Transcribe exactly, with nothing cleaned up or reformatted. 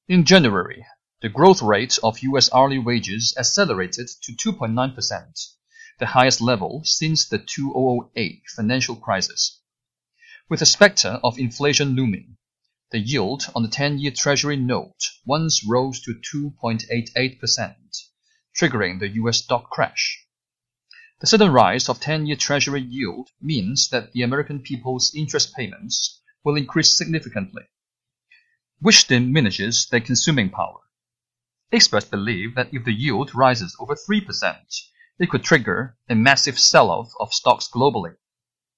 In January, the growth rate of U S hourly wages accelerated to two point nine percent, the highest level since the two thousand eight financial crisis. With the specter of inflation looming, the yield on the ten-year Treasury note once rose to two point eight eight percent, triggering the U S stock crash. The sudden rise of ten-year Treasury yield means that the American people's interest payments will increase significantly, which diminishes their consuming power. Experts believe that if the yield rises over three percent, it could trigger a massive sell-off of stocks globally.